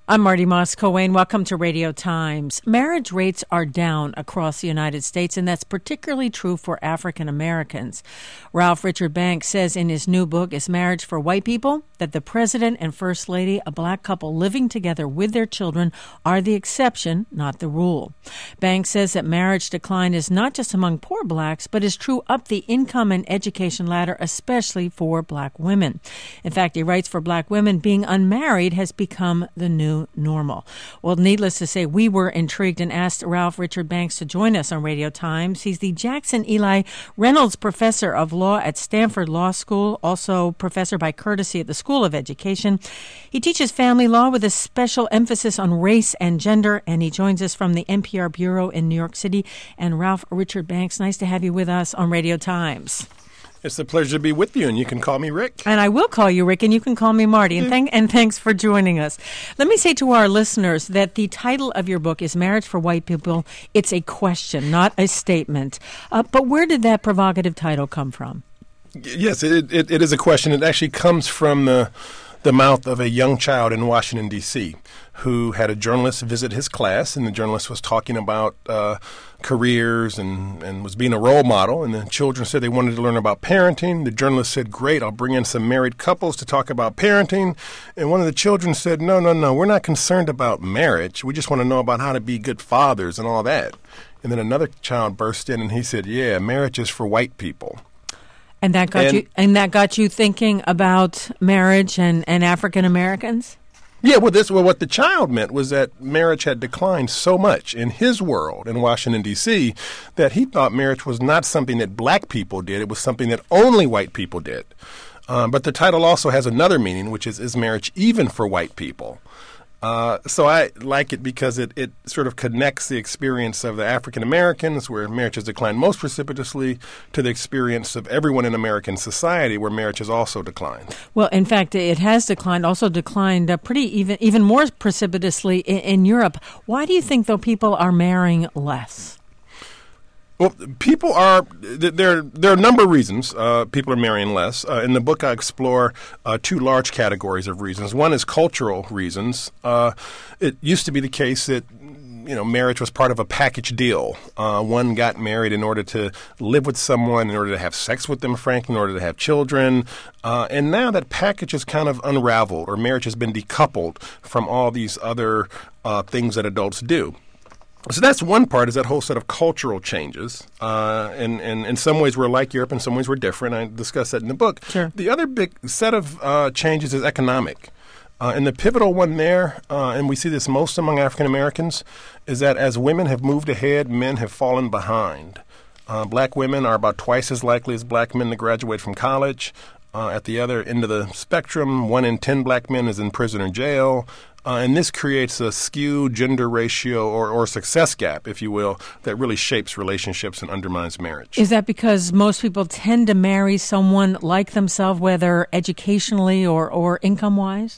I'm Marty Moss-Coane. Welcome to Radio Times. Marriage rates are down across the United States, and that's particularly true for African Americans. Ralph Richard Banks says in his new book, Is Marriage for White People?, that the president and first lady, a black couple living together with their children, are the exception, not the rule. Banks says that marriage decline is not just among poor blacks, but is true up the income and education ladder, especially for black women. In fact, he writes, for black women, being unmarried has become the new normal. Well, needless to say, we were intrigued and asked Ralph Richard Banks to join us on Radio Times. He's the Jackson Eli Reynolds Professor of Law at Stanford Law School, also professor by courtesy at the School of Education. He teaches family law with a special emphasis on race and gender, and he joins us from the NPR Bureau in New York City. And Ralph Richard Banks, nice to have you with us on Radio Times. It's a pleasure to be with you, and you can call me Rick. And I will call you Rick, and you can call me Marty. And thanks for joining us. Let me say to our listeners that the title of your book is Marriage for White People. It's a question, not a statement. But where did that provocative title come from? Yes, it is a question. It actually comes from the mouth of a young child in Washington, D.C., who had a journalist visit his class, and the journalist was talking about careers and was being a role model, and the children said they wanted to learn about parenting. The journalist said, great, I'll bring in some married couples to talk about parenting. And one of the children said, no, we're not concerned about marriage. We just want to know about how to be good fathers and all that. And then another child burst in and he said, yeah, marriage is for white people. And that got you thinking about marriage and African Americans? Yeah, what the child meant was that marriage had declined so much in his world in Washington, D.C., that he thought marriage was not something that black people did. It was something that only white people did. But the title also has another meaning, which is marriage even for white people? So I like it because it sort of connects the experience of the African Americans, where marriage has declined most precipitously, to the experience of everyone in American society, where marriage has also declined. Well, in fact, it has declined pretty even more precipitously in Europe. Why do you think, though, people are marrying less? Well, people are there are a number of reasons people are marrying less. In the book, I explore two large categories of reasons. One is cultural reasons. It used to be the case that marriage was part of a package deal. One got married in order to live with someone, in order to have sex with them, frankly, in order to have children. And now that package is kind of unraveled, or marriage has been decoupled from all these other things that adults do. So that's one part, is that whole set of cultural changes. And in some ways we're like Europe, in some ways we're different. I discuss that in the book. Sure. The other big set of changes is economic. And the pivotal one there, and we see this most among African Americans, is that as women have moved ahead, men have fallen behind. Black women are about twice as likely as black men to graduate from college. At the other end of the spectrum, 1 in 10 black men is in prison or jail. And this creates a skewed gender ratio or success gap, if you will, that really shapes relationships and undermines marriage. Is that because most people tend to marry someone like themselves, whether educationally or income-wise?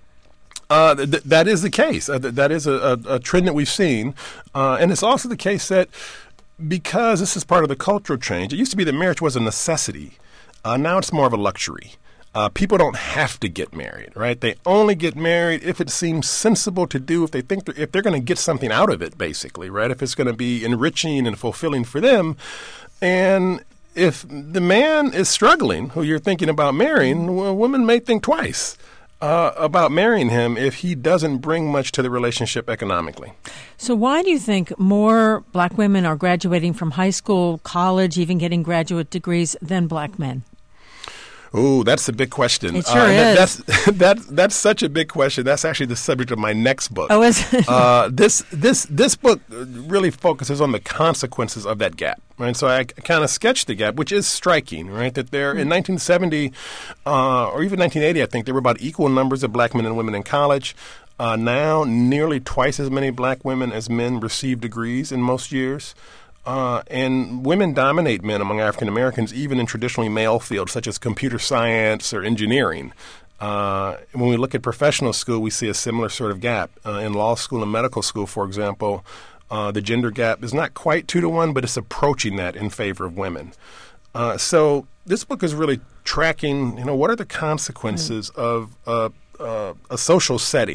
That is the case. That is a trend that we've seen. And it's also the case that because this is part of the cultural change, it used to be that marriage was a necessity. Now it's more of a luxury. People don't have to get married, right? They only get married if it seems sensible to do, if they think if they're going to get something out of it, basically, right? If it's going to be enriching and fulfilling for them. And if the man is struggling, who you're thinking about marrying, well, a woman may think twice about marrying him if he doesn't bring much to the relationship economically. So why do you think more black women are graduating from high school, college, even getting graduate degrees than black men? Oh, that's a big question. It sure is. That's such a big question. That's actually the subject of my next book. Oh, is it? This book really focuses on the consequences of that gap, right? So I kind of sketched the gap, which is striking, right? That there in 1970 or even 1980, I think there were about equal numbers of black men and women in college. Now, nearly twice as many black women as men receive degrees in most years. And women dominate men among African Americans, even in traditionally male fields such as computer science or engineering. When we look at professional school, we see a similar sort of gap. In law school and medical school, for example, the gender gap is not quite 2-to-1, but it's approaching that in favor of women. So this book is really tracking, what are the consequences of a social setting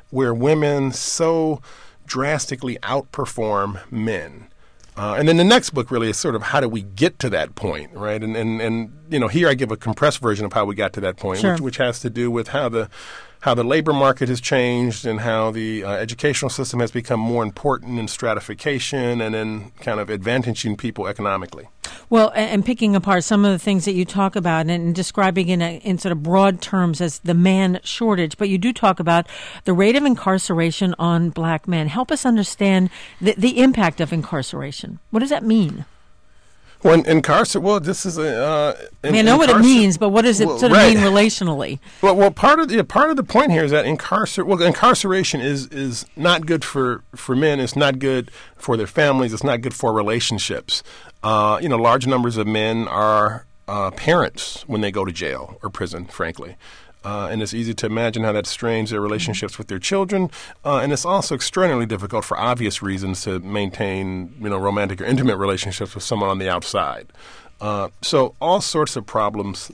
where women so drastically outperform men. And then the next book really is sort of how do we get to that point, right? And here I give a compressed version of how we got to that point, sure. which has to do with how the labor market has changed and how the educational system has become more important in stratification and in kind of advantaging people economically. Well, and picking apart some of the things that you talk about and describing in sort of broad terms as the man shortage, but you do talk about the rate of incarceration on black men. Help us understand the impact of incarceration. What does that mean? Well, this is a. I know what it means, but what does it sort of mean relationally? Well, part of the point here is that incarceration is not good for men. It's not good for their families. It's not good for relationships. Large numbers of men are parents when they go to jail or prison, frankly. And it's easy to imagine how that strains their relationships with their children. And it's also extraordinarily difficult for obvious reasons to maintain, romantic or intimate relationships with someone on the outside. So all sorts of problems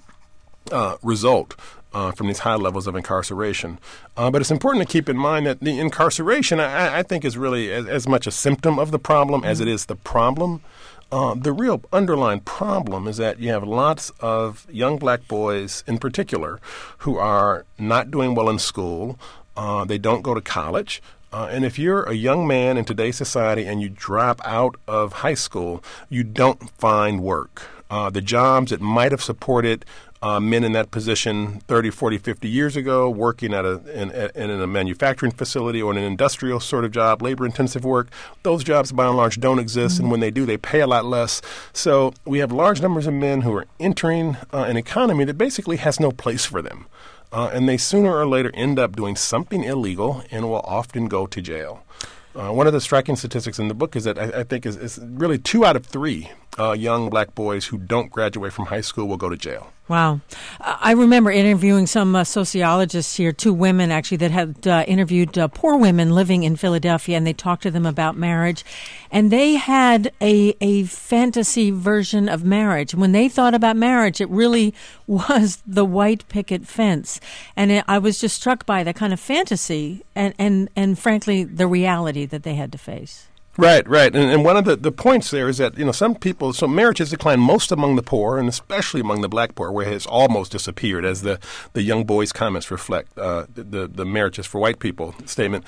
result from these high levels of incarceration. But it's important to keep in mind that the incarceration, I think, is really as much a symptom of the problem as it is the problem. The real underlying problem is that you have lots of young black boys in particular who are not doing well in school. They don't go to college. And if you're a young man in today's society and you drop out of high school, you don't find work. The jobs that might have supported men in that position 30, 40, 50 years ago, working in a manufacturing facility or in an industrial sort of job, labor-intensive work, those jobs by and large don't exist, and when they do, they pay a lot less. So we have large numbers of men who are entering an economy that basically has no place for them. And they sooner or later end up doing something illegal and will often go to jail. One of the striking statistics in the book is that I think is really 2 out of 3 young black boys who don't graduate from high school will go to jail. Wow. I remember interviewing some sociologists here, 2 women actually that had interviewed poor women living in Philadelphia, and they talked to them about marriage. And they had a fantasy version of marriage. When they thought about marriage, it really was the white picket fence. And I was just struck by that kind of fantasy and frankly, the reality that they had to face. Right. And one of the points there is that, some people, so marriage has declined most among the poor, and especially among the black poor, where it has almost disappeared, as the young boys' comments reflect, the marriage is for white people statement.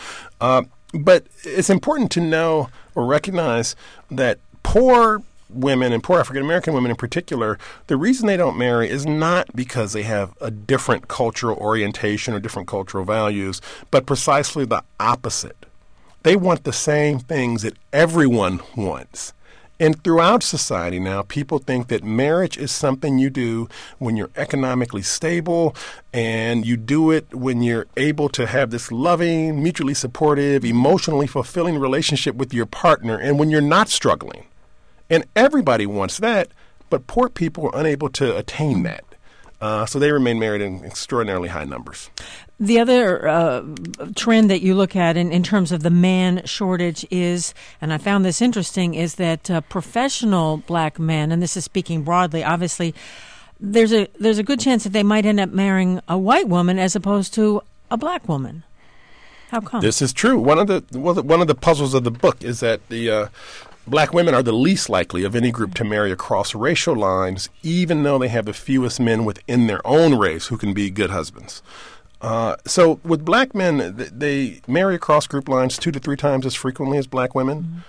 But it's important to know or recognize that poor women and poor African-American women in particular, the reason they don't marry is not because they have a different cultural orientation or different cultural values, but precisely the opposite. They want the same things that everyone wants. And throughout society now, people think that marriage is something you do when you're economically stable, and you do it when you're able to have this loving, mutually supportive, emotionally fulfilling relationship with your partner, and when you're not struggling. And everybody wants that, but poor people are unable to attain that. So they remain married in extraordinarily high numbers. The other trend that you look at in terms of the man shortage is, and I found this interesting, is that professional black men, and this is speaking broadly, obviously, there's a good chance that they might end up marrying a white woman as opposed to a black woman. How come? This is true. One of the puzzles of the book is that the black women are the least likely of any group to marry across racial lines, even though they have the fewest men within their own race who can be good husbands. So with black men, they marry across group lines 2 to 3 times as frequently as black women.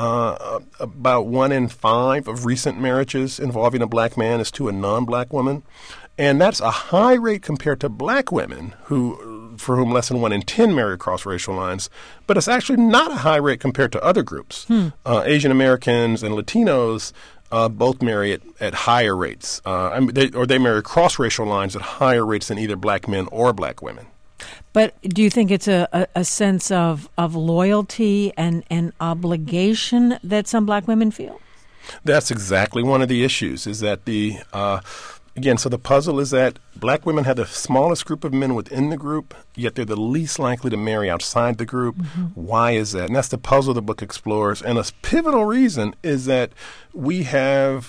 About 1 in 5 of recent marriages involving a black man is to a non-black woman. And that's a high rate compared to black women for whom less than 1 in 10 marry across racial lines. But it's actually not a high rate compared to other groups. Asian Americans and Latinos both marry at higher rates. They marry across racial lines at higher rates than either black men or black women. But do you think it's a sense of loyalty and obligation that some black women feel? That's exactly one of the issues, is that again, so the puzzle is that black women have the smallest group of men within the group, yet they're the least likely to marry outside the group. Why is that? And that's the puzzle the book explores. And a pivotal reason is that we have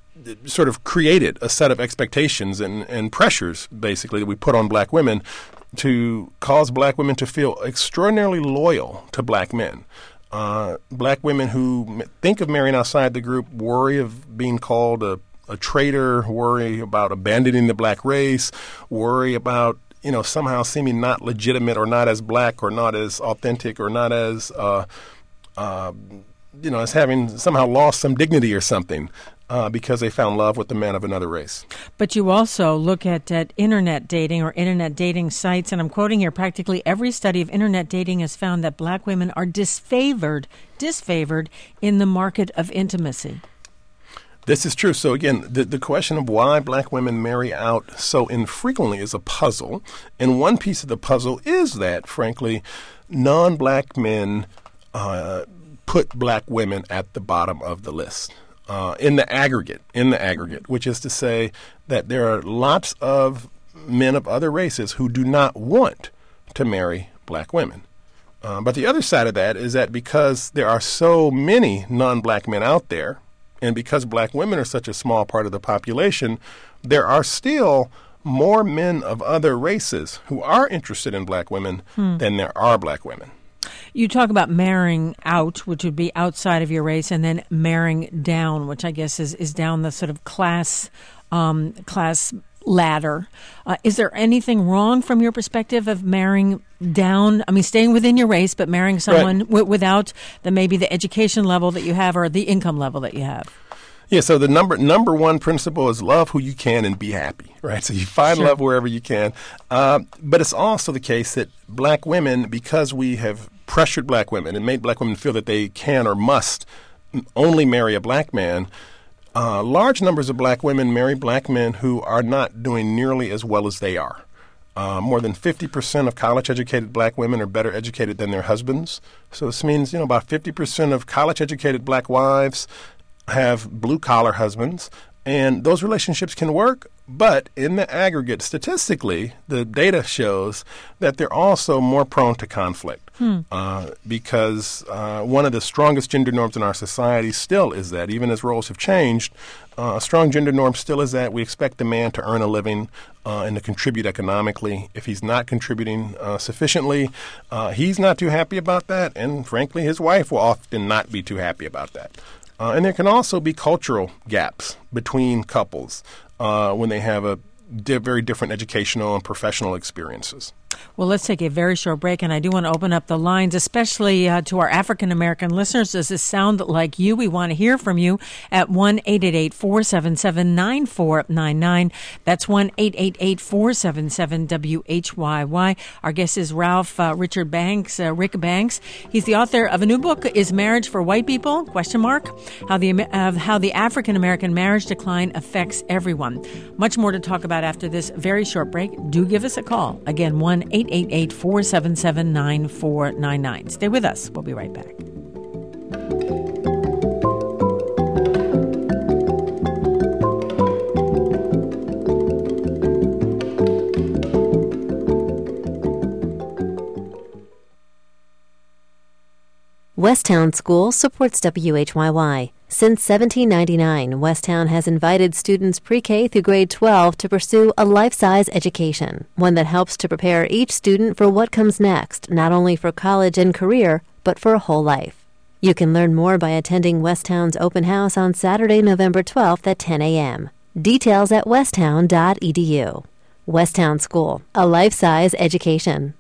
sort of created a set of expectations and pressures, basically, that we put on black women to cause black women to feel extraordinarily loyal to black men. Black women who think of marrying outside the group worry of being called a traitor, worry about abandoning the black race, worry about somehow seeming not legitimate or not as black or not as authentic or not as as having somehow lost some dignity or something. Because they found love with the man of another race. But you also look at Internet dating or Internet dating sites, and I'm quoting here, practically every study of Internet dating has found that black women are disfavored in the market of intimacy. This is true. So again, the question of why black women marry out so infrequently is a puzzle. And one piece of the puzzle is that, frankly, non-black men put black women at the bottom of the list. In the aggregate, which is to say that there are lots of men of other races who do not want to marry black women. But the other side of that is that because there are so many non-black men out there, and because black women are such a small part of the population, there are still more men of other races who are interested in black women than there are black women. You talk about marrying out, which would be outside of your race, and then marrying down, which I guess is down the sort of class ladder. Is there anything wrong from your perspective of marrying down? I mean, staying within your race, but marrying someone without maybe the education level that you have or the income level that you have? Yeah, so the number one principle is love who you can and be happy, right? So you find love wherever you can. But it's also the case that black women, because we have pressured black women and made black women feel that they can or must only marry a black man, large numbers of black women marry black men who are not doing nearly as well as they are. More than 50% of college-educated black women are better educated than their husbands. So this means, about 50% of college-educated black wives have blue-collar husbands, and those relationships can work, but in the aggregate, statistically, the data shows that they're also more prone to conflict because one of the strongest gender norms in our society still is that, even as roles have changed, a strong gender norm still is that we expect the man to earn a living and to contribute economically. If he's not contributing sufficiently, he's not too happy about that, and frankly, his wife will often not be too happy about that. And there can also be cultural gaps between couples when they have very different educational and professional experiences. Well, let's take a very short break, and I do want to open up the lines, especially to our African-American listeners. Does this sound like you? We want to hear from you at 1-888-477-9499. That's 1-888-477-WHYY. Our guest is Ralph Richard Banks, Rick Banks. He's the author of a new book, Is Marriage for White People? ? How the African-American marriage decline affects everyone. Much more to talk about after this very short break. Do give us a call. Again, 1-888-477-9499. Stay with us. We'll be right back. Westtown School supports WHYY. Since 1799, Westtown has invited students pre-K through grade 12 to pursue a life-size education, one that helps to prepare each student for what comes next, not only for college and career, but for a whole life. You can learn more by attending Westtown's open house on Saturday, November 12th at 10 a.m. Details at westtown.edu. Westtown School, a life-size education.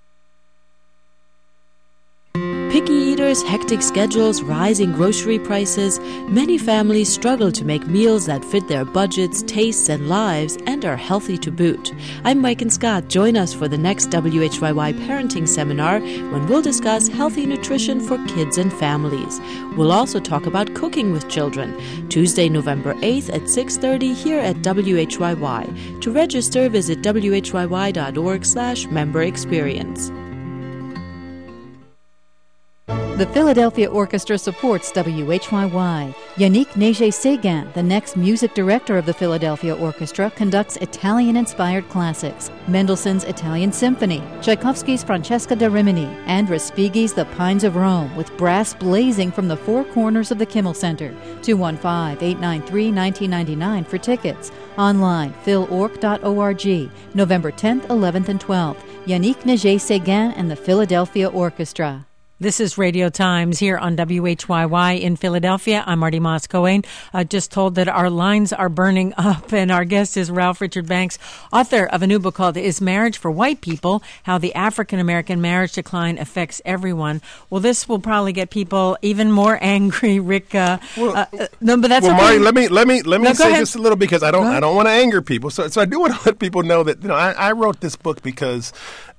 Picky eaters, hectic schedules, rising grocery prices, many families struggle to make meals that fit their budgets, tastes, and lives, and are healthy to boot. I'm Mike and Scott. Join us for the next WHYY Parenting Seminar when we'll discuss healthy nutrition for kids and families. We'll also talk about cooking with children. Tuesday, November 8th at 6:30 here at WHYY. To register, visit whyy.org/member experience. The Philadelphia Orchestra supports WHYY. Yannick Neger-Séguin, the next music director of the Philadelphia Orchestra, conducts Italian-inspired classics, Mendelssohn's Italian Symphony, Tchaikovsky's Francesca da Rimini, and Respighi's The Pines of Rome, with brass blazing from the four corners of the Kimmel Center. 215-893-1999 for tickets. Online, philorg.org, November 10th, 11th, and 12th. Yannick Nager-Séguin and the Philadelphia Orchestra. This is Radio Times here on WHYY in Philadelphia. I'm Marty Moss-Cohen. Just told that our lines are burning up, and our guest is Ralph Richard Banks, author of a new book called Is Marriage for White People? How the African-American Marriage Decline Affects Everyone. Well, this will probably get people even more angry, Rick. No, but that's okay. Marty, let me say ahead. just a little, because I don't want to anger people. So I do want to let people know that I wrote this book because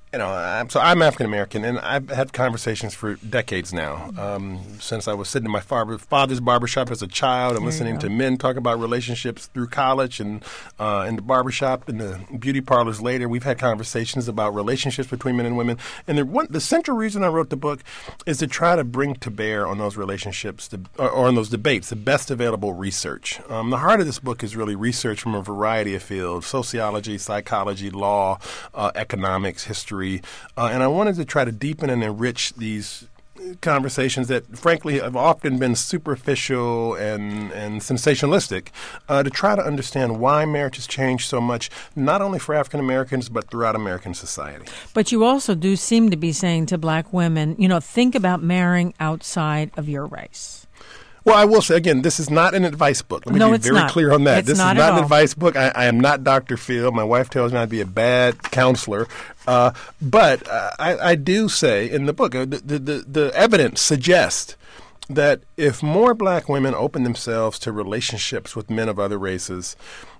I'm African American, and I've had conversations for decades now. Since I was sitting in my father's barbershop as a child and listening to men talk about relationships through college and in the barbershop and the beauty parlors later, we've had conversations about relationships between men and women. And the central reason I wrote the book is to try to bring to bear on those relationships or on those debates the best available research. The heart of this book is really research from a variety of fields: sociology, psychology, law, economics, history. And I wanted to try to deepen and enrich these conversations that, frankly, have often been superficial and sensationalistic, to try to understand why marriage has changed so much, not only for African Americans, but throughout American society. But you also do seem to be saying to black women, think about marrying outside of your race. Well, I will say, again, this is not an advice book. Let me be very clear on that. This is not an advice book. I am not Dr. Phil. My wife tells me I'd be a bad counselor. But I do say in the book, the evidence suggests that if more black women open themselves to relationships with men of other races,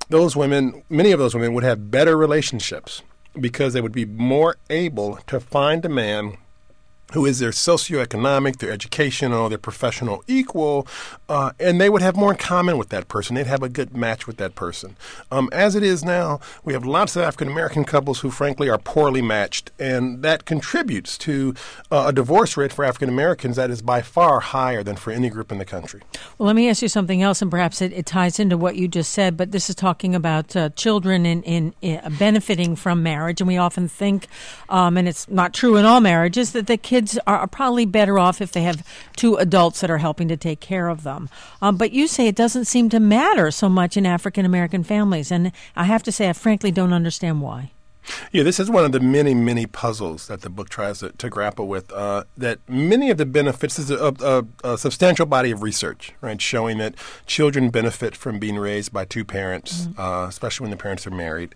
many of those women would have better relationships because they would be more able to find a man who is their socioeconomic, their educational, their professional equal, and they would have more in common with that person. They'd have a good match with that person. As it is now, we have lots of African-American couples who, frankly, are poorly matched, and that contributes to a divorce rate for African-Americans that is by far higher than for any group in the country. Well, let me ask you something else, and perhaps it ties into what you just said, but this is talking about children in benefiting from marriage, and we often think, and it's not true in all marriages, that the kids are probably better off if they have two adults that are helping to take care of them. But you say it doesn't seem to matter so much in African-American families, and I have to say I frankly don't understand why. Yeah, this is one of the many, many puzzles that the book tries to grapple with, that many of the benefits is a substantial body of research, right, showing that children benefit from being raised by two parents, especially when the parents are married.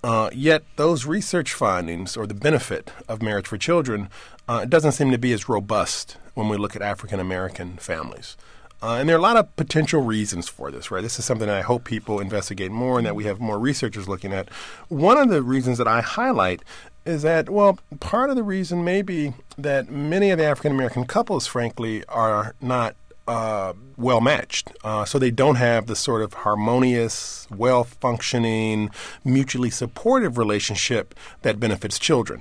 Yet those research findings, or the benefit of marriage for children, doesn't seem to be as robust when we look at African-American families. And there are a lot of potential reasons for this, right? This is something that I hope people investigate more and that we have more researchers looking at. One of the reasons that I highlight is that, part of the reason may be that many of the African-American couples, frankly, are not well matched. So they don't have the sort of harmonious, well-functioning, mutually supportive relationship that benefits children.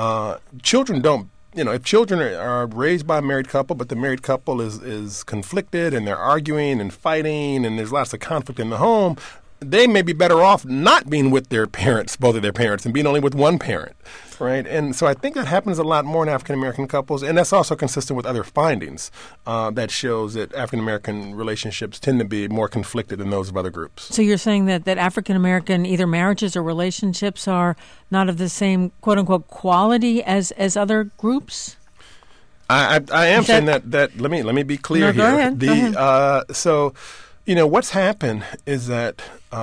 Children don't, if children are raised by a married couple, but the married couple is conflicted and they're arguing and fighting and there's lots of conflict in the home, they may be better off not being with their parents, both of their parents, and being only with one parent, right? And so I think that happens a lot more in African-American couples, and that's also consistent with other findings that shows that African-American relationships tend to be more conflicted than those of other groups. So you're saying that African-American either marriages or relationships are not of the same, quote-unquote, quality as other groups? I am saying that let me be clear here. Go ahead. So, what's happened is that,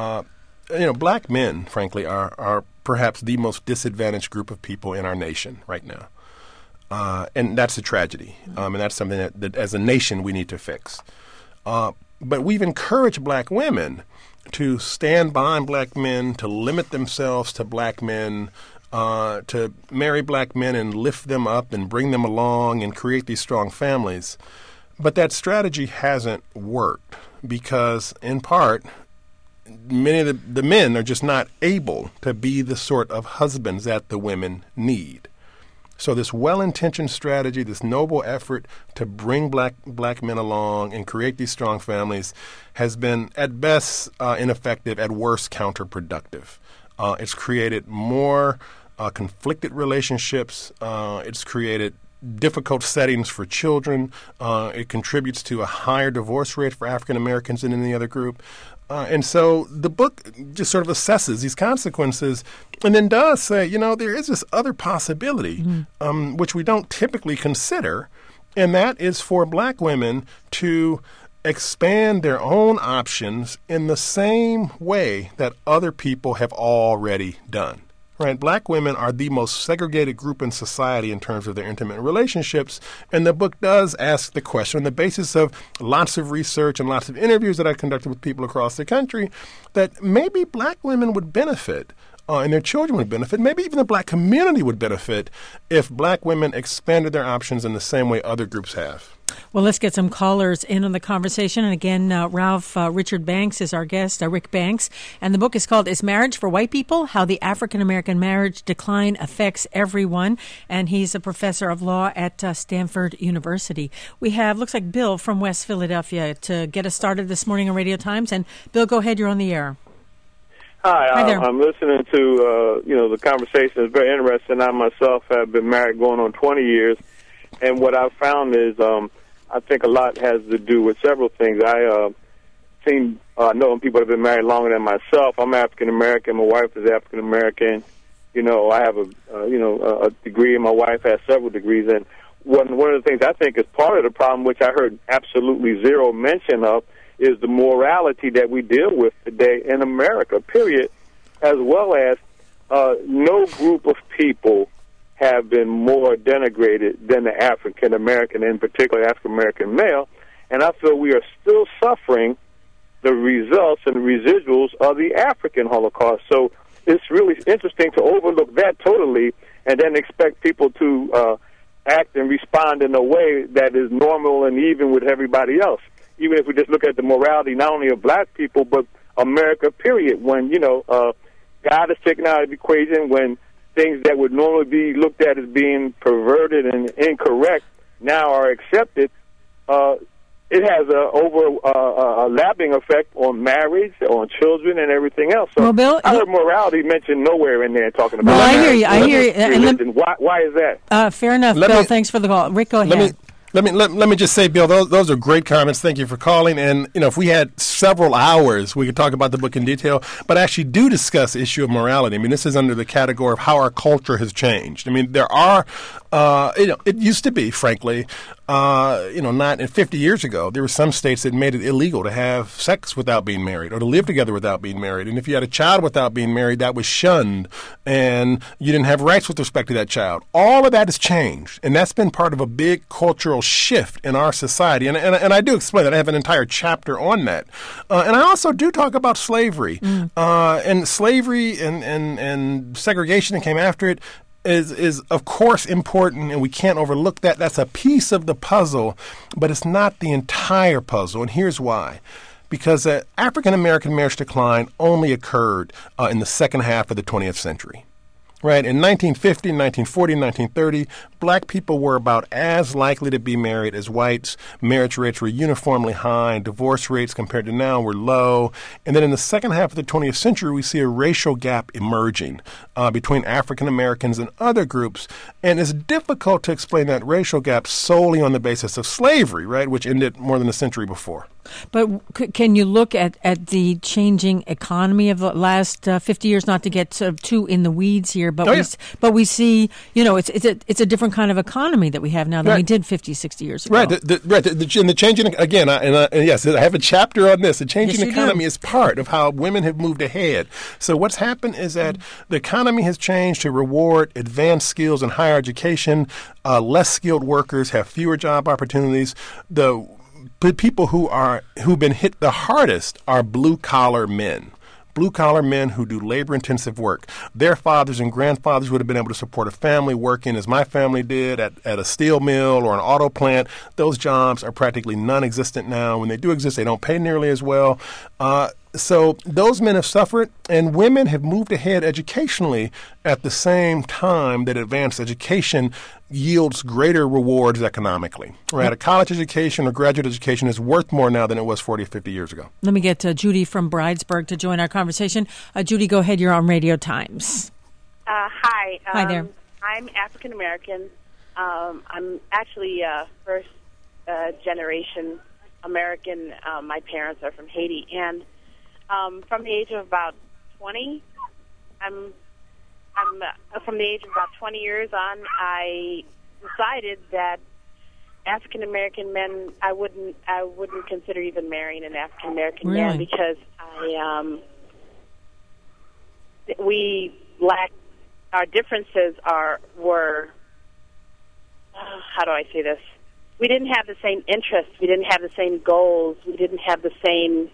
black men, frankly, are perhaps the most disadvantaged group of people in our nation right now. And that's a tragedy. And that's something that as a nation we need to fix. But we've encouraged black women to stand behind black men, to limit themselves to black men, to marry black men and lift them up and bring them along and create these strong families. But that strategy hasn't worked because, in part, many of the men are just not able to be the sort of husbands that the women need. So this well-intentioned strategy, this noble effort to bring black men along and create these strong families has been, at best, ineffective, at worst, counterproductive. It's created more conflicted relationships. It's created difficult settings for children. It contributes to a higher divorce rate for African Americans than any other group. And so the book just sort of assesses these consequences and then does say, there is this other possibility, which we don't typically consider, and that is for black women to expand their own options in the same way that other people have already done. Right, black women are the most segregated group in society in terms of their intimate relationships, and the book does ask the question on the basis of lots of research and lots of interviews that I conducted with people across the country that maybe black women would benefit and their children would benefit, maybe even the black community would benefit if black women expanded their options in the same way other groups have. Well, let's get some callers in on the conversation. And again, Ralph Richard Banks is our guest, Rick Banks. And the book is called Is Marriage for White People? How the African-American Marriage Decline Affects Everyone. And he's a professor of law at Stanford University. We have, looks like Bill from West Philadelphia to get us started this morning on Radio Times. And Bill, go ahead. You're on the air. Hi there. I'm listening to, the conversation. It's very interesting. I myself have been married going on 20 years. And what I've found is I think a lot has to do with several things. I know people that have been married longer than myself. I'm African-American. My wife is African-American. I have a degree, and my wife has several degrees. And one of the things I think is part of the problem, which I heard absolutely zero mention of, is the morality that we deal with today in America, period, as well as no group of people have been more denigrated than the African-American, in particular African-American male, and I feel we are still suffering the results and residuals of the African Holocaust. So it's really interesting to overlook that totally and then expect people to act and respond in a way that is normal and even with everybody else, even if we just look at the morality not only of black people but America, period, when, God is taken out of the equation, when things that would normally be looked at as being perverted and incorrect now are accepted. It has a lapping effect on marriage, on children, and everything else. So, well, Bill, I heard morality mentioned nowhere in there talking about. Well, I hear you. And why is that? Fair enough, Bill. Thanks for the call. Rick, go ahead. Let me just say, Bill, those are great comments. Thank you for calling. And, if we had several hours, we could talk about the book in detail. But I actually do discuss the issue of morality. I mean, this is under the category of how our culture has changed. I mean, there are, it used to be, frankly, not 50 years ago, there were some states that made it illegal to have sex without being married or to live together without being married. And if you had a child without being married, that was shunned and you didn't have rights with respect to that child. All of that has changed. And that's been part of a big cultural shift in our society. And I do explain that. I have an entire chapter on that. And I also do talk about slavery. And slavery and segregation that came after it is of course important, and we can't overlook that. That's a piece of the puzzle, but it's not the entire puzzle, and here's why. Because African-American marriage decline only occurred in the second half of the 20th century. Right, in 1950, 1940, 1930, black people were about as likely to be married as whites. Marriage rates were uniformly high. Divorce rates compared to now were low. And then in the second half of the 20th century, we see a racial gap emerging between African Americans and other groups. And it's difficult to explain that racial gap solely on the basis of slavery, right, which ended more than a century before. But can you look at the changing economy of the last 50 years, not to get too in the weeds here, but we see, it's a different kind of economy that we have now than we did 50, 60 years ago. Right. The changing, again, yes, I have a chapter on this. The changing economy is part of how women have moved ahead. So what's happened is that the economy has changed to reward advanced skills and higher education. Less skilled workers have fewer job opportunities. The people who've been hit the hardest are blue-collar men. Blue-collar men who do labor-intensive work. Their fathers and grandfathers would have been able to support a family working, as my family did, at a steel mill or an auto plant. Those jobs are practically non-existent now. When they do exist, they don't pay nearly as well. So those men have suffered, and women have moved ahead educationally at the same time that advanced education yields greater rewards economically. Right? A college education or graduate education is worth more now than it was 40 or 50 years ago. Let me get Judy from Bridesburg to join our conversation. Judy, go ahead. You're on Radio Times. Hi. Hi there. I'm African American. I'm actually first generation American. My parents are from Haiti, and from the age of about 20, I'm from the age of about 20 years on, I decided that African American men, I wouldn't consider even marrying an African American man, because we lack, our differences were how do I say this? We didn't have the same interests. We didn't have the same goals. We didn't have the same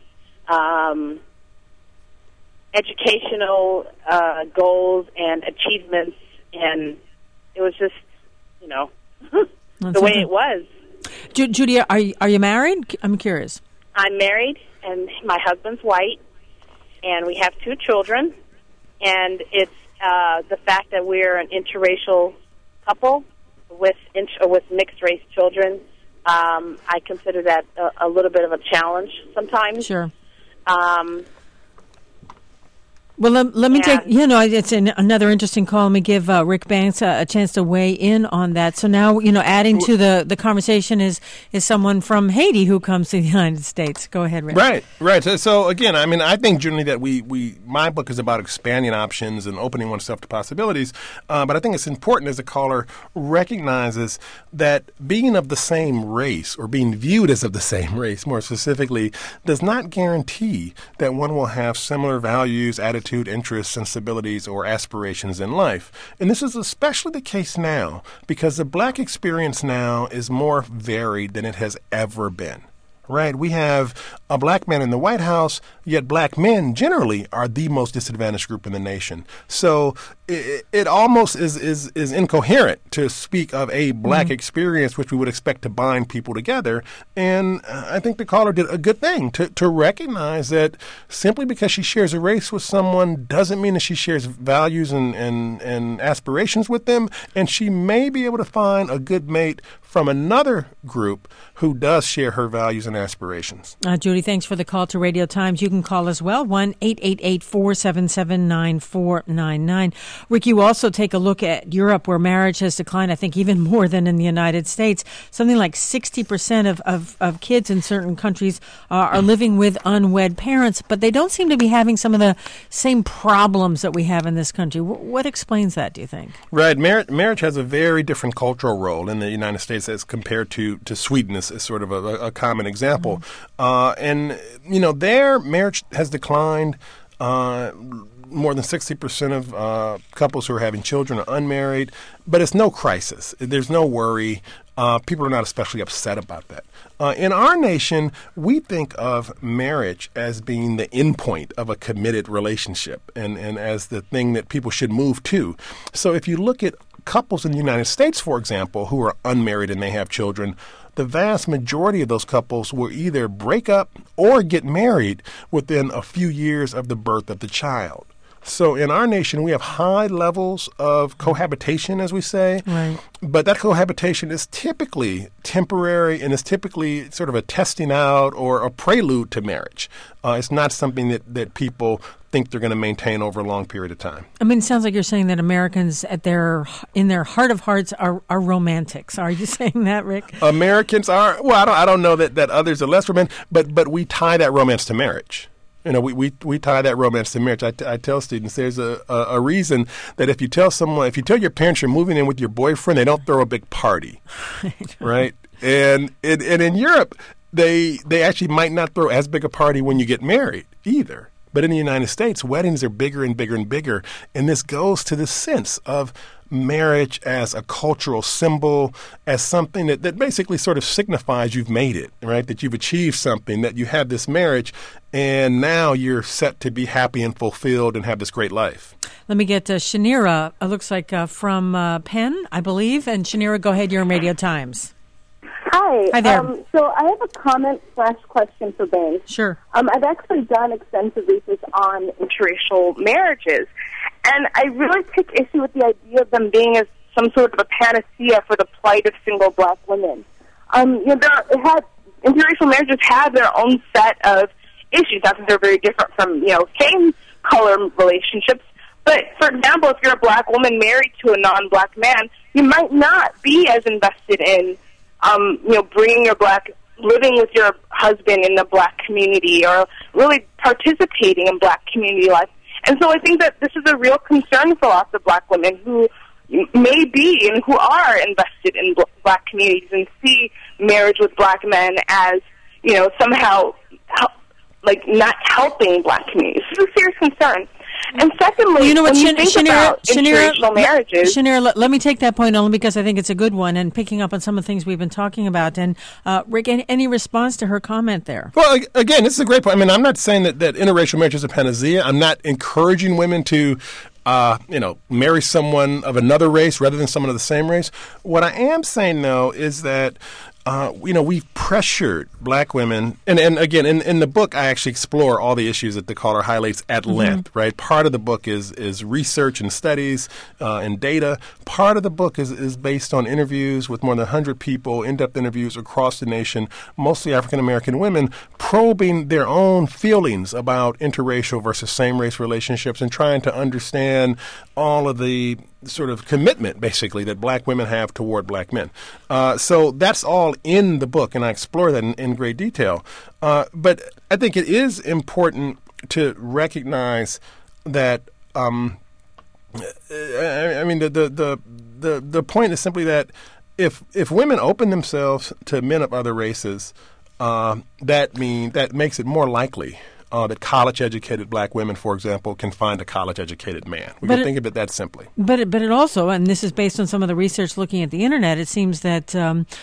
educational goals and achievements, and it was just, the way it was. Judy, are you married? I'm curious. I'm married, and my husband's white, and we have 2 children, and it's the fact that we're an interracial couple with mixed-race children. I consider that a little bit of a challenge sometimes. Sure. Well, let me take, it's another interesting call. Let me give Rick Banks a chance to weigh in on that. So now, adding to the conversation is someone from Haiti who comes to the United States. Go ahead, Rick. Right. So again, I think generally that my book is about expanding options and opening oneself to possibilities. But I think it's important as a caller recognizes that being of the same race, or being viewed as of the same race, more specifically, does not guarantee that one will have similar values, attitudes, interests, sensibilities, or aspirations in life. And this is especially the case now because the black experience now is more varied than it has ever been. Right? We have a black man in the White House, yet black men generally are the most disadvantaged group in the nation. So it almost is incoherent to speak of a black experience, which we would expect to bind people together. And I think the caller did a good thing to recognize that simply because she shares a race with someone doesn't mean that she shares values and aspirations with them. And she may be able to find a good mate from another group who does share her values and aspirations. Judy, thanks for the call to Radio Times. You can call as well, 1-888-477-9499. Rick, you also take a look at Europe, where marriage has declined, I think, even more than in the United States. Something like 60% of kids in certain countries are living with unwed parents, but they don't seem to be having some of the same problems that we have in this country. What explains that, do you think? Right. Marriage has a very different cultural role in the United States as compared to Sweden is sort of a common example. And there marriage has declined. More than 60% of couples who are having children are unmarried, but it's no crisis. There's no worry. People are not especially upset about that. In our nation, we think of marriage as being the end point of a committed relationship and as the thing that people should move to. So if you look at couples in the United States, for example, who are unmarried and they have children, the vast majority of those couples will either break up or get married within a few years of the birth of the child. So in our nation, we have high levels of cohabitation, as we say, right. But that cohabitation is typically temporary and is typically sort of a testing out or a prelude to marriage. It's not something that people think they're going to maintain over a long period of time. I mean, it sounds like you're saying that Americans in their heart of hearts are romantics. Are you saying that, Rick? Americans are, well, I don't know that others are less romantic, but we tie that romance to marriage. We tie that romance to marriage. I tell students there's a reason that if you tell your parents you're moving in with your boyfriend, they don't throw a big party, right? And in Europe, they actually might not throw as big a party when you get married either. But in the United States, weddings are bigger and bigger and bigger, and this goes to the sense of marriage as a cultural symbol, as something that basically sort of signifies you've made it, right? That you've achieved something, that you have this marriage, and now you're set to be happy and fulfilled and have this great life. Let me get Shanira, it looks like from Penn, I believe. And Shanira, go ahead, you're in Radio Times. Hi. Hi there. So I have a comment/question for Banks. Sure. I've actually done extensive research on interracial marriages, and I really take issue with the idea of them being as some sort of a panacea for the plight of single black women. Interracial marriages have their own set of issues. I think they're very different from, same color relationships. But, for example, if you're a black woman married to a non-black man, you might not be as invested in, living with your husband in the black community or really participating in black community life. And so I think that this is a real concern for lots of black women who may be and who are invested in black communities and see marriage with black men as, somehow not helping black communities. This is a serious concern. And secondly, when you think about interracial marriages... Shanira, let me take that point only because I think it's a good one, and picking up on some of the things we've been talking about. And Rick, any response to her comment there? Well, again, this is a great point. I mean, I'm not saying that interracial marriage is a panacea. I'm not encouraging women to marry someone of another race rather than someone of the same race. What I am saying, though, is that we've pressured black women, and again, in the book, I actually explore all the issues that the caller highlights at length, right? Part of the book is research and studies and data. Part of the book is based on interviews with more than 100 people, in-depth interviews across the nation, mostly African-American women, probing their own feelings about interracial versus same-race relationships and trying to understand all of the sort of commitment, basically, that black women have toward black men. So that's all in the book, and I explore that in great detail. But I think it is important to recognize that, the point is simply that if women open themselves to men of other races, that makes it more likely that college-educated black women, for example, can find a college-educated man. We can think of it that simply. But it also, and this is based on some of the research looking at the internet, it seems that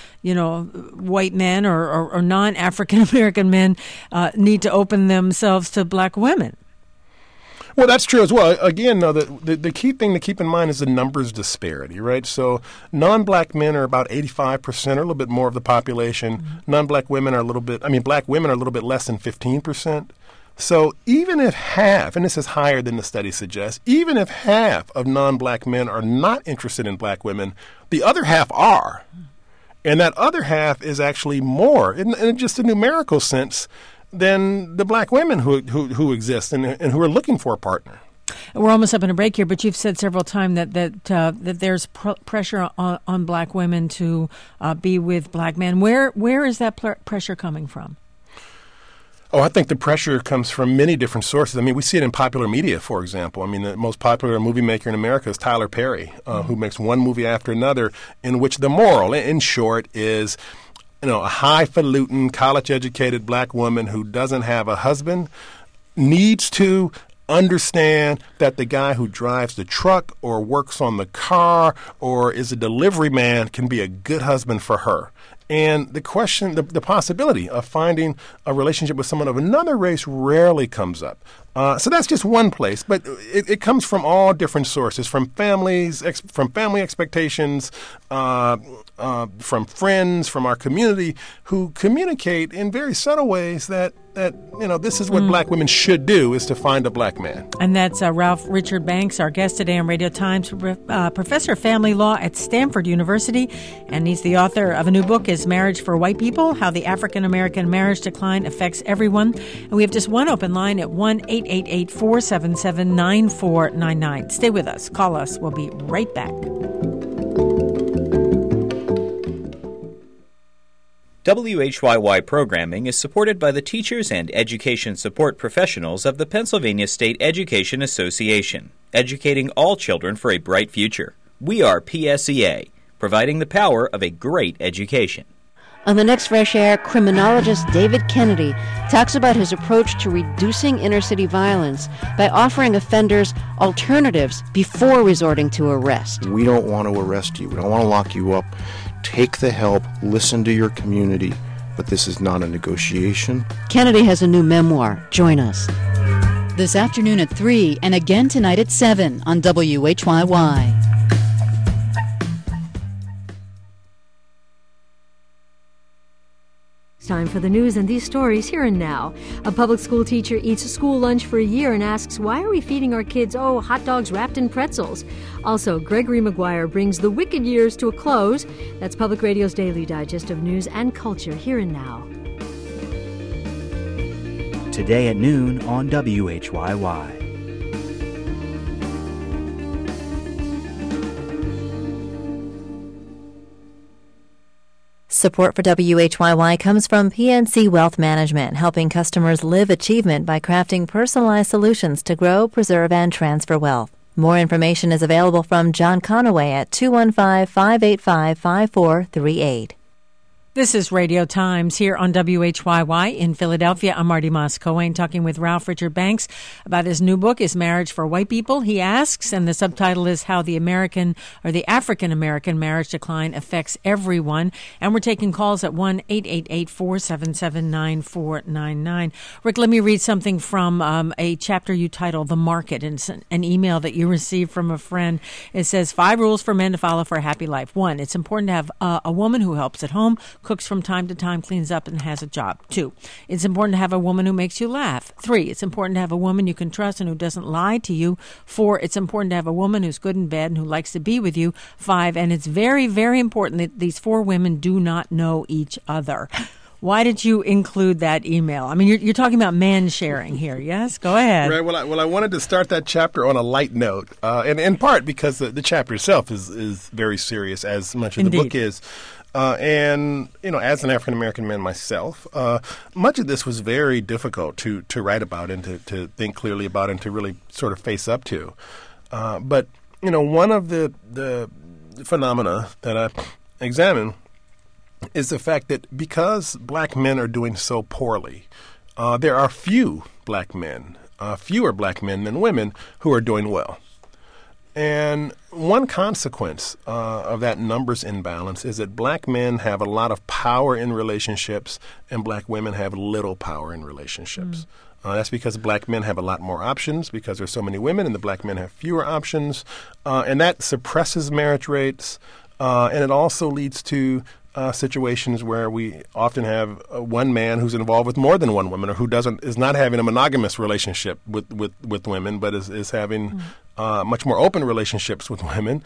white men or non-African American men need to open themselves to black women. Well, that's true as well. Again, though, the key thing to keep in mind is the numbers disparity, right? So non-black men are about 85%, or a little bit more of the population. Mm-hmm. Non-black women are black women are a little bit less than 15%. So even if half, and this is higher than the study suggests, even if half of non-black men are not interested in black women, the other half are. And that other half is actually more, in just a numerical sense, than the black women who exist and who are looking for a partner. We're almost up in a break here, but you've said several times that there's pressure on black women to be with black men. Where is that pressure coming from? Oh, I think the pressure comes from many different sources. I mean, we see it in popular media, for example. I mean, the most popular movie maker in America is Tyler Perry, who makes one movie after another in which the moral, in short, is a highfalutin, college-educated black woman who doesn't have a husband needs to understand that the guy who drives the truck or works on the car or is a delivery man can be a good husband for her. And the question, the possibility of finding a relationship with someone of another race rarely comes up. So that's just one place, but it comes from all different sources, from families, from family expectations, from friends, from our community, who communicate in very subtle ways that this is what black women should do, is to find a black man. And that's Ralph Richard Banks, our guest today on Radio Times, professor of family law at Stanford University, and he's the author of a new book, Is Marriage for White People? How the African-American Marriage Decline Affects Everyone. And we have just one open line at 1-888-477-9499. Stay with us. Call us. We'll be right back. WHYY programming is supported by the teachers and education support professionals of the Pennsylvania State Education Association, educating all children for a bright future. We are PSEA, providing the power of a great education. On the next Fresh Air, criminologist David Kennedy talks about his approach to reducing inner-city violence by offering offenders alternatives before resorting to arrest. We don't want to arrest you. We don't want to lock you up. Take the help, listen to your community, but this is not a negotiation. Kennedy has a new memoir. Join us. This afternoon at 3 and again tonight at 7 on WHYY. Time for the news and these stories here and now. A public school teacher eats a school lunch for a year and asks, why are we feeding our kids, hot dogs wrapped in pretzels? Also, Gregory Maguire brings the wicked years to a close. That's Public Radio's daily digest of news and culture here and now. Today at noon on WHYY. Support for WHYY comes from PNC Wealth Management, helping customers live achievement by crafting personalized solutions to grow, preserve, and transfer wealth. More information is available from John Conaway at 215-585-5438. This is Radio Times here on WHYY in Philadelphia. I'm Marty Moss-Cohen talking with Ralph Richard Banks about his new book, Is Marriage for White People? He asks, and the subtitle is How the American or the African-American Marriage Decline Affects Everyone. And we're taking calls at 1-888-477-9499. Rick, let me read something from a chapter you titled The Market. And it's an email that you received from a friend. It says, 5 rules for men to follow for a happy life. 1, it's important to have a woman who helps at home, cooks from time to time, cleans up, and has a job. 2, it's important to have a woman who makes you laugh. 3, it's important to have a woman you can trust and who doesn't lie to you. 4, it's important to have a woman who's good and bad and who likes to be with you. 5, and it's very, very important that these 4 women do not know each other. Why did you include that email? I mean, you're talking about man sharing here, yes? Go ahead. Right. Well, I wanted to start that chapter on a light note, and in part because the chapter itself is very serious, as much of the book is. And, you know, as an African-American man myself, much of this was very difficult to write about and to think clearly about and to really sort of face up to. But, you know, one of the phenomena that I examine is the fact that because black men are doing so poorly, there are fewer black men than women who are doing well. And one consequence of that numbers imbalance is that black men have a lot of power in relationships and black women have little power in relationships. That's because black men have a lot more options because there's so many women and the black men have fewer options. And that suppresses marriage rates. And it also leads to situations where we often have one man who's involved with more than one woman or who is not having a monogamous relationship with women but is having much more open relationships with women.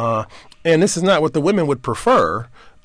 And this is not what the women would prefer,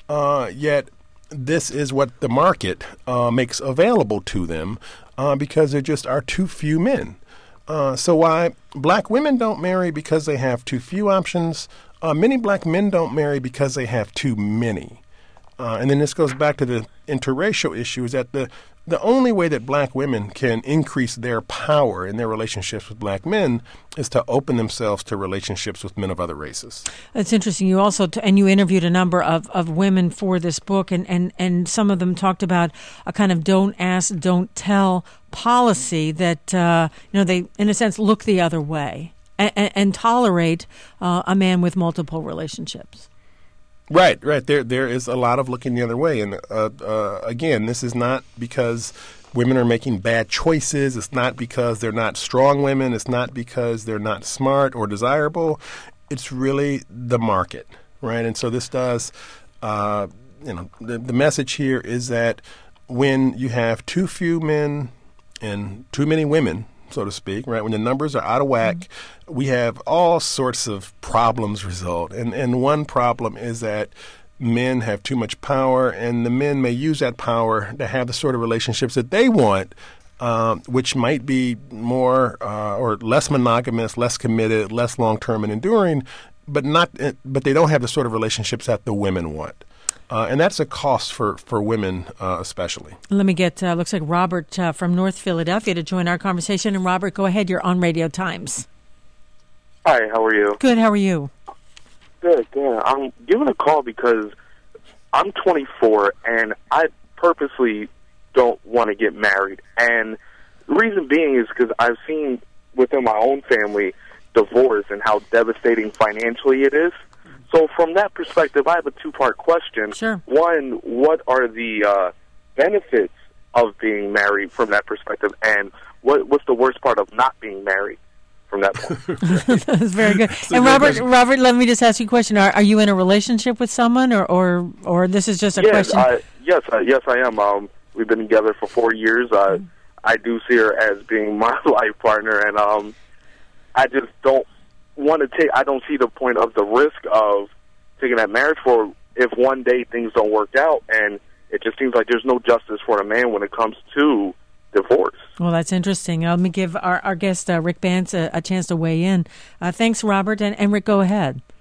yet this is what the market makes available to them because there just are too few men. So why black women don't marry because they have too few options, many black men don't marry because they have too many. And then this goes back to the interracial issue, is that the only way that black women can increase their power in their relationships with black men is to open themselves to relationships with men of other races. That's interesting. You also, and you interviewed a number of women for this book, and some of them talked about a kind of don't ask, don't tell policy that, they, in a sense, look the other way and tolerate a man with multiple relationships. Right. There is a lot of looking the other way. And again, this is not because women are making bad choices. It's not because they're not strong women. It's not because they're not smart or desirable. It's really the market, right? And so this does, the message here is that when you have too few men and too many women, so to speak, right? When the numbers are out of whack, we have all sorts of problems result. And one problem is that men have too much power, and the men may use that power to have the sort of relationships that they want, which might be more or less monogamous, less committed, less long-term and enduring, but they don't have the sort of relationships that the women want. And that's a cost for women especially. Let me get, looks like Robert from North Philadelphia to join our conversation. And Robert, go ahead. You're on Radio Times. Hi, how are you? Good, how are you? Good. I'm giving a call because I'm 24 and I purposely don't want to get married. And the reason being is because I've seen within my own family divorce and how devastating financially it is. So from that perspective, I have a two-part question. Sure. One, what are the benefits of being married from that perspective? And what's the worst part of not being married from that point? That's very good. And Robert, let me just ask you a question. Are you in a relationship with someone or this is just a question? Yes, I am. We've been together for 4 years. I do see her as being my life partner, and I just don't want to take. I don't see the point of the risk of taking that marriage for if one day things don't work out, and it just seems like there's no justice for a man when it comes to divorce. Well, that's interesting. Let me give our guest Rick Bance a chance to weigh in. Thanks, Robert, and Rick, go ahead.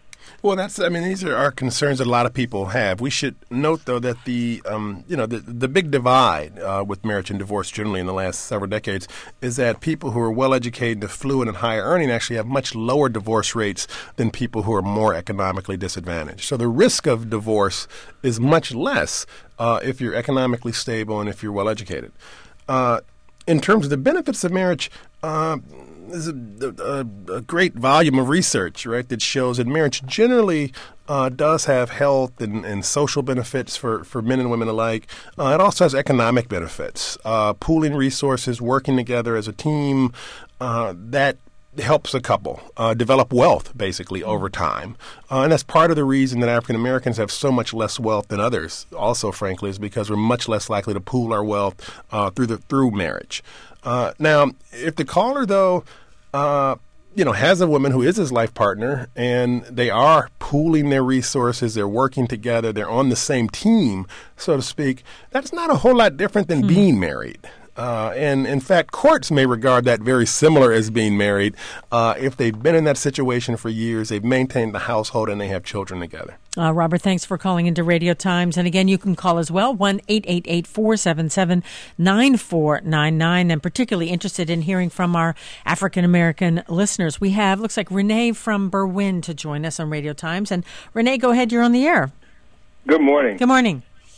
Well, these are concerns that a lot of people have. We should note, though, that the big divide with marriage and divorce generally in the last several decades is that people who are well-educated, affluent, and higher earning actually have much lower divorce rates than people who are more economically disadvantaged. So the risk of divorce is much less if you're economically stable and if you're well-educated. In terms of the benefits of marriage, there's a great volume of research, right, that shows that marriage generally does have health and social benefits for men and women alike. It also has economic benefits. Pooling resources, working together as a team, that helps a couple develop wealth, basically, over time. And that's part of the reason that African Americans have so much less wealth than others, also, frankly, is because we're much less likely to pool our wealth through marriage. Now, if the caller, though, has a woman who is his life partner and they are pooling their resources, they're working together, they're on the same team, so to speak, that's not a whole lot different than being married. And in fact, courts may regard that very similar as being married. If they've been in that situation for years, they've maintained the household, and they have children together. Robert, thanks for calling into Radio Times. And again, you can call as well, 1-888-477-9499. I'm particularly interested in hearing from our African-American listeners. We have, looks like, Renee from Berwyn to join us on Radio Times. And Renee, go ahead. You're on the air. Good morning. Good morning.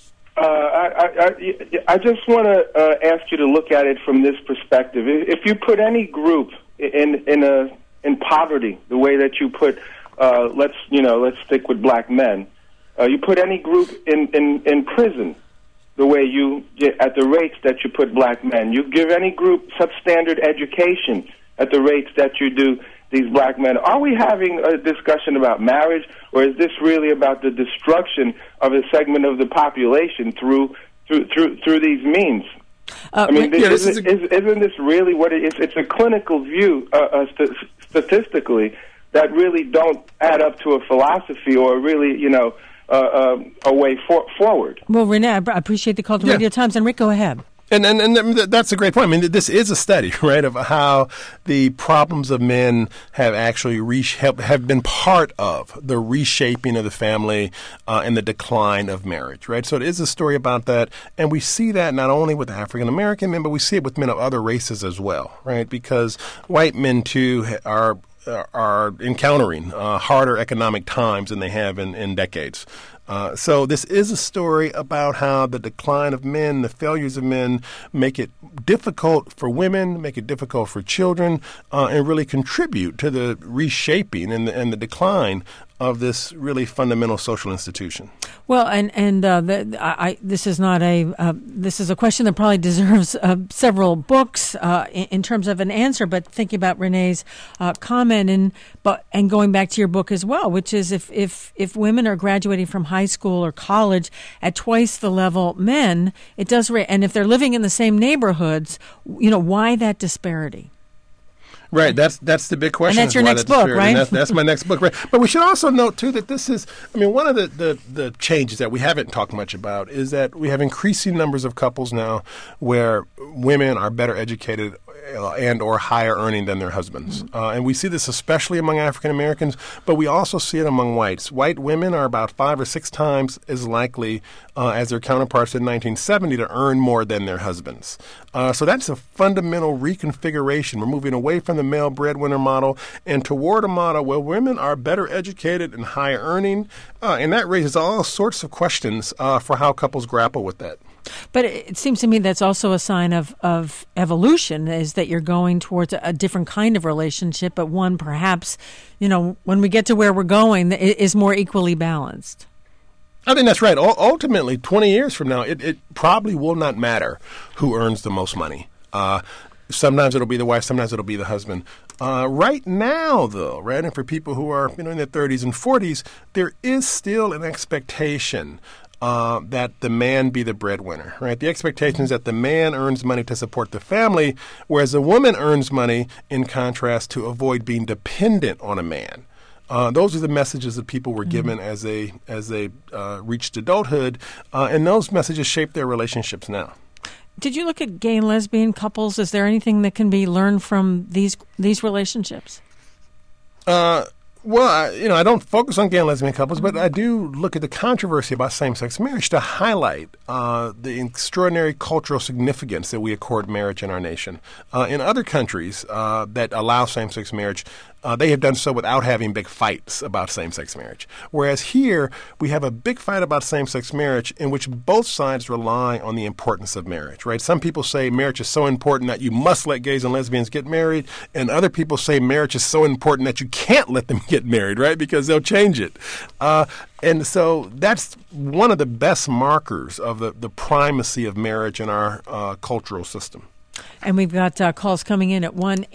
I just want to ask you to look at it from this perspective. If you put any group in poverty, the way that you put, let's stick with black men. You put any group in prison, the way you at the rates that you put black men. You give any group substandard education at the rates that you do these black men. Are we having a discussion about marriage, or is this really about the destruction of a segment of the population through these means? Isn't this really what it is? It's a clinical view, statistically, that really don't add up to a philosophy or really, a way forward. Well, Renee, I appreciate the call to Radio Times. And Rick, go ahead. And that's a great point. I mean, this is a study, right, of how the problems of men have actually have been part of the reshaping of the family and the decline of marriage, right? So it is a story about that, and we see that not only with African American men, but we see it with men of other races as well, right? Because white men too are encountering harder economic times than they have in decades. So this is a story about how the decline of men, the failures of men, make it difficult for women, make it difficult for children, and really contribute to the reshaping and the decline of this really fundamental social institution. Well, this is not this is a question that probably deserves several books in terms of an answer. But thinking about Renee's comment and going back to your book as well, which is if women are graduating from high school or college at twice the level men, it does. And if they're living in the same neighborhoods, why that disparity? Right, that's the big question. And that's your next book, right? That's my next book, right? But we should also note, too, that this is, one of the changes that we haven't talked much about is that we have increasing numbers of couples now where women are better educated and or higher earning than their husbands. And we see this especially among African Americans, but we also see it among whites. White women are about 5 or 6 times as likely as their counterparts in 1970 to earn more than their husbands. So that's a fundamental reconfiguration. We're moving away from the male breadwinner model and toward a model where women are better educated and higher earning, and that raises all sorts of questions for how couples grapple with that. But it seems to me that's also a sign of evolution, is that you're going towards a different kind of relationship, but one perhaps, when we get to where we're going, is more equally balanced. I think that's right. Ultimately, 20 years from now, it probably will not matter who earns the most money. Sometimes it'll be the wife, sometimes it'll be the husband. Right now, though, right, and for people who are in their 30s and 40s, there is still an expectation that the man be the breadwinner, right? The expectation is that the man earns money to support the family, whereas the woman earns money, in contrast, to avoid being dependent on a man. Those are the messages that people were given as they reached adulthood, and those messages shape their relationships now. Did you look at gay and lesbian couples? Is there anything that can be learned from these relationships? Well, I don't focus on gay and lesbian couples, but I do look at the controversy about same-sex marriage to highlight the extraordinary cultural significance that we accord marriage in our nation. In other countries that allow same-sex marriage, they have done so without having big fights about same-sex marriage. Whereas here, we have a big fight about same-sex marriage in which both sides rely on the importance of marriage, right? Some people say marriage is so important that you must let gays and lesbians get married, and other people say marriage is so important that you can't let them get married, right? Because they'll change it. And so that's one of the best markers of the primacy of marriage in our cultural system. And we've got calls coming in at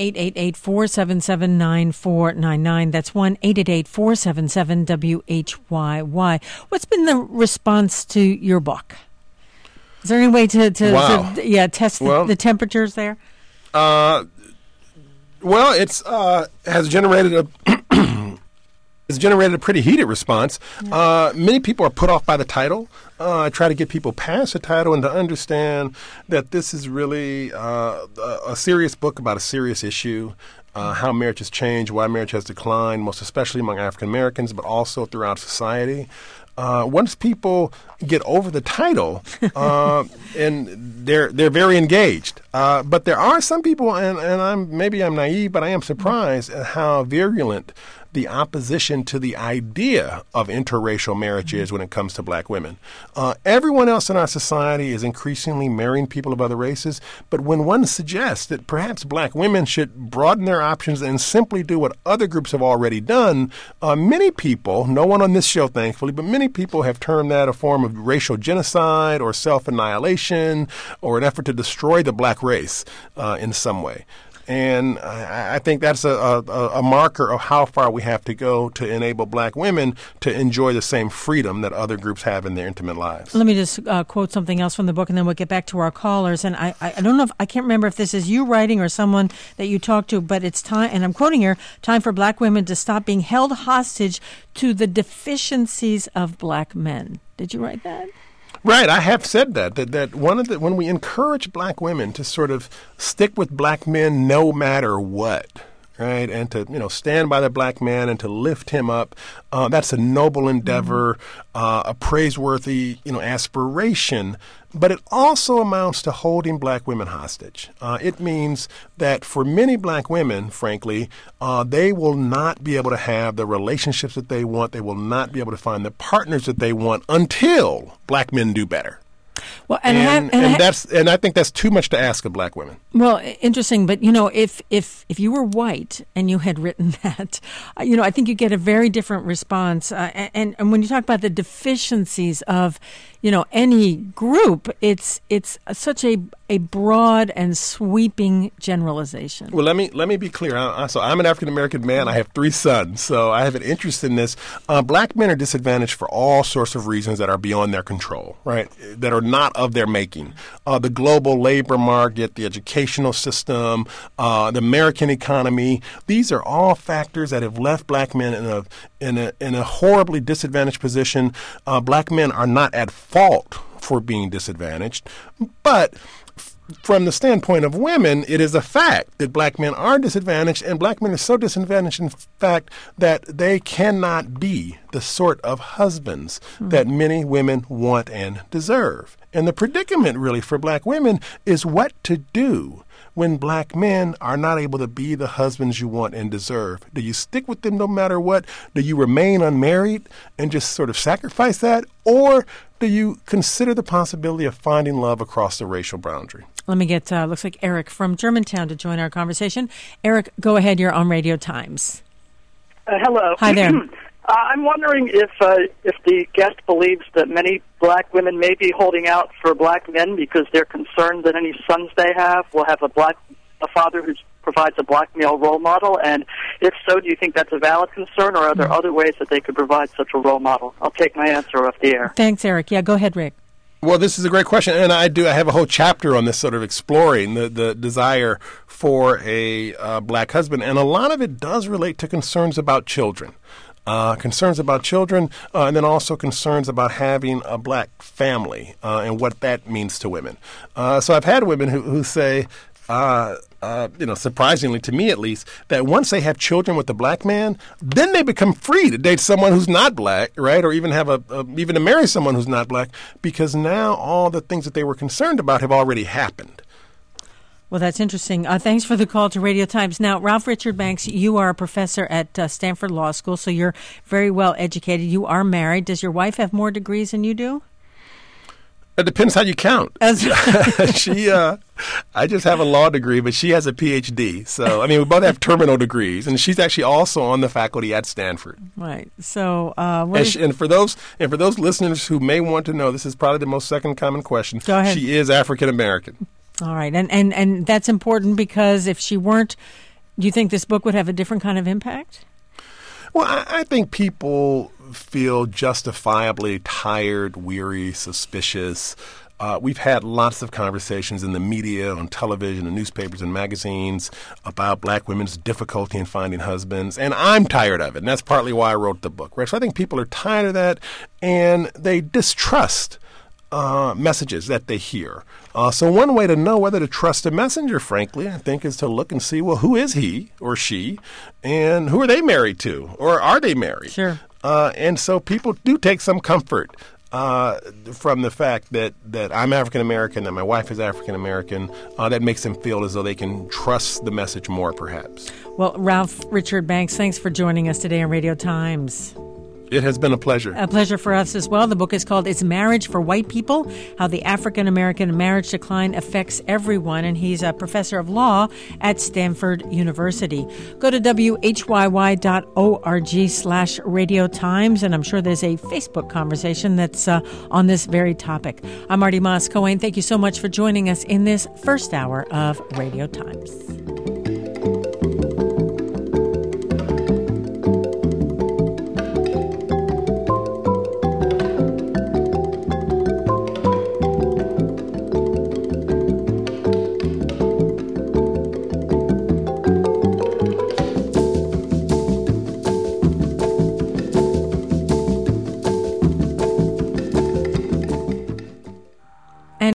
1-888-477-9499. That's 1-888-477-WHYY. What's been the response to your book? Is there any way to test the temperatures there? Well, it's has generated a it's generated a pretty heated response. Yeah. Many people are put off by the title. I try to get people past the title and to understand that this is really a serious book about a serious issue, how marriage has changed, why marriage has declined, most especially among African Americans, but also throughout society. Once people get over the title, and they're very engaged. But there are some people, and I'm naive, but I am surprised at how virulent the opposition to the idea of interracial marriage is when it comes to black women. Everyone else in our society is increasingly marrying people of other races, but when one suggests that perhaps black women should broaden their options and simply do what other groups have already done, many people, no one on this show thankfully, but many people have termed that a form of racial genocide or self-annihilation or an effort to destroy the black race in some way. And I think that's a marker of how far we have to go to enable black women to enjoy the same freedom that other groups have in their intimate lives. Let me just quote something else from the book, and then we'll get back to our callers. And I don't know I can't remember if this is you writing or someone that you talked to, but it's time, and I'm quoting here, time for black women to stop being held hostage to the deficiencies of black men. Did you write that? Right, I have said that when we encourage black women to sort of stick with black men no matter what, right, and to stand by the black man and to lift him up, that's a noble endeavor, a praiseworthy aspiration. But it also amounts to holding black women hostage. It means that for many black women, frankly, they will not be able to have the relationships that they want. They will not be able to find the partners that they want until black men do better. Well, I think that's too much to ask of black women. Well, interesting, but if you were white and you had written that, I think you get a very different response. And when you talk about the deficiencies of any group, it's such a broad and sweeping generalization. Well, let me be clear. So I'm an African American man. I have 3 sons, so I have an interest in this. Black men are disadvantaged for all sorts of reasons that are beyond their control, right? That are not of their making. The global labor market, the educational system, the American economy. These are all factors that have left black men in a horribly disadvantaged position. Black men are not at fault for being disadvantaged, but from the standpoint of women, it is a fact that black men are disadvantaged, and black men are so disadvantaged, in fact, that they cannot be the sort of husbands that many women want and deserve. And the predicament, really, for black women is what to do when black men are not able to be the husbands you want and deserve. Do you stick with them no matter what? Do you remain unmarried and just sort of sacrifice that? Or do you consider the possibility of finding love across the racial boundary? Let me get, looks like Eric from Germantown to join our conversation. Eric, go ahead. You're on Radio Times. Hello. Hi there. I'm wondering if the guest believes that many black women may be holding out for black men because they're concerned that any sons they have will have a father who provides a black male role model, and if so, do you think that's a valid concern, or are there other ways that they could provide such a role model? I'll take my answer off the air. Thanks, Eric. Yeah, go ahead, Rick. Well, this is a great question, and I have a whole chapter on this, sort of exploring the desire for a black husband, and a lot of it does relate to concerns about children. And then also concerns about having a black family and what that means to women. So I've had women who say, surprisingly to me at least, that once they have children with a black man, then they become free to date someone who's not black, right? Or even have even to marry someone who's not black, because now all the things that they were concerned about have already happened. Well, that's interesting. Thanks for the call to Radio Times. Now, Ralph Richard Banks, you are a professor at Stanford Law School, so you're very well educated. You are married. Does your wife have more degrees than you do? It depends how you count. I just have a law degree, but she has a PhD. So, we both have terminal degrees, and she's actually also on the faculty at Stanford. Right. So, and for those listeners who may want to know, this is probably the most second common question. Go ahead. She is African American. All right. And that's important because if she weren't, do you think this book would have a different kind of impact? Well, I think people feel justifiably tired, weary, suspicious. We've had lots of conversations in the media, on television, and newspapers and magazines about black women's difficulty in finding husbands, and I'm tired of it, and that's partly why I wrote the book. Right? So I think people are tired of that, and they distrust messages that they hear. So one way to know whether to trust a messenger, frankly, I think, is to look and see, well, who is he or she, and who are they married to, or are they married? Sure. And so people do take some comfort from the fact that I'm African American, that my wife is African American. That makes them feel as though they can trust the message more, perhaps. Well, Ralph Richard Banks, thanks for joining us today on Radio Times. It has been a pleasure. A pleasure for us as well. The book is called It's Marriage for White People, How the African American Marriage Decline Affects Everyone. And he's a professor of law at Stanford University. Go to whyy.org/Radio Times, and I'm sure there's a Facebook conversation that's on this very topic. I'm Marty Moss-Cohen. Thank you so much for joining us in this first hour of Radio Times.